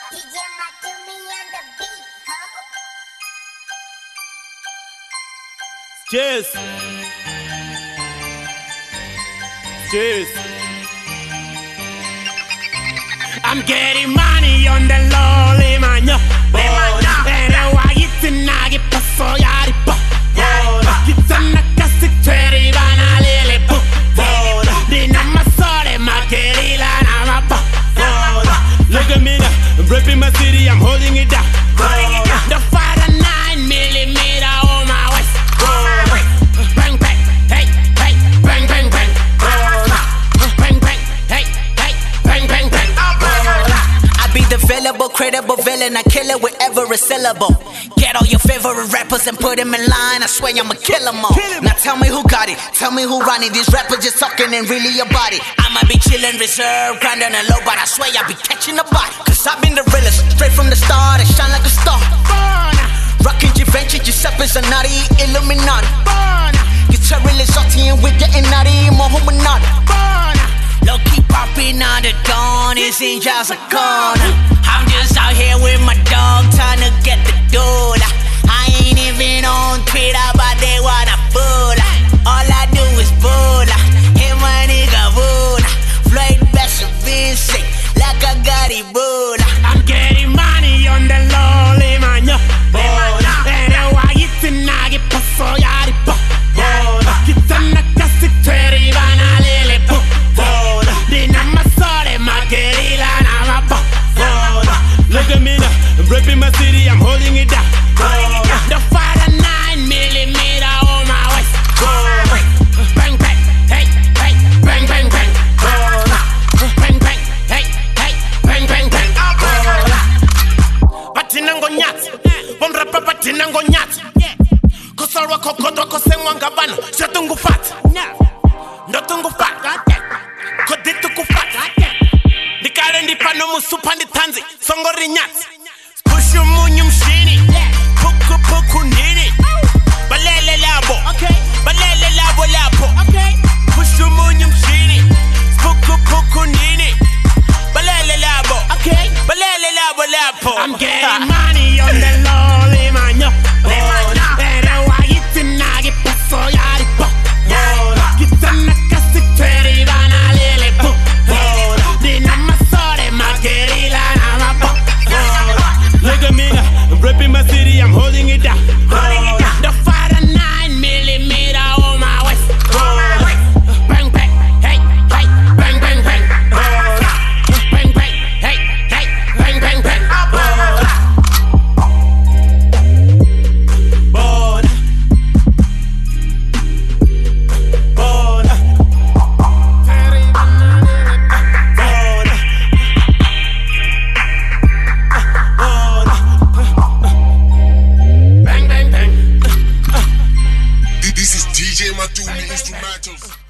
DJ Matumi on the beat, huh? Cheers. Cheers. I'm getting money on the low, limanya. Erewa yitinagi paso yari pa. Kitana kasi tweri bana lele bu. Dina masore makerila na mapa. Look at me now, I'm repping my city, I'm holding it down. The fire 9mm on my waist. Bang bang, hey hey, bang bang bang. Bang bang, hey hey, bang bang bang. I be the available, credible villain. I kill it with every syllable. Get all your favorite rappers and put them in line. I swear I'ma kill them all. Now tell me who got it, tell me who run it. These rappers just talking and really about it. I'ma be chillin', reserved, grindin' and low, but I swear I be catching the body. Cause I've been the realest, straight from the start. I shine like a star. Rockin' Givenchy, Giuseppe Zanotti, Illuminati. Get your real salty and we're getting naughty, Mohumanati. Low key poppin' on the dawn, it's in just a corner. I'm just out here with my dog, trying to get the dollar. I ain't even on Twitter, but they wanna bull. All I do is bull. Hit my nigga bull. Floyd Best been sick, like I got Ebola. I'm getting money on the low, limanya. Erewa yitinagi paso yari pa. Kitana kasi tweri bana lele bu. Dina masore makerila na mapa. Look at me now, I'm repping my city, I'm holding it down. The fire 9mm on my waist. Bang bang, hey hey, bang bang bang. Bang bang, hey hey, bang bang bang. Batinango nyat, bon rapa batinango nyat. Kosorwa kokodwa kosengwa ngabana, shatungu fat. Ndotungu fat, koditu kufat. Nikare ndipano musupa nditanzi, songori nyat. Pushu munyu mshini, puku puku nini. Balele labo, balele labo labo. Pushu munyu mshini, puku puku nini. Balele labo, balele labo labo. I'm getting money on the low, limanya. Erewa yitinagi paso yari pa. Kitana kasi tweri bana lele bu. Dina masore makerila na mapa. Look at me now, I'm repping my city, I'm holding it down. The fire 9mm on my waist. Bang bang, hey hey, bang bang bang. Bang bang, hey hey, bang bang bang. Bona, bona, bona. Bang bang bang. This is DJ Matumi Instrumentals.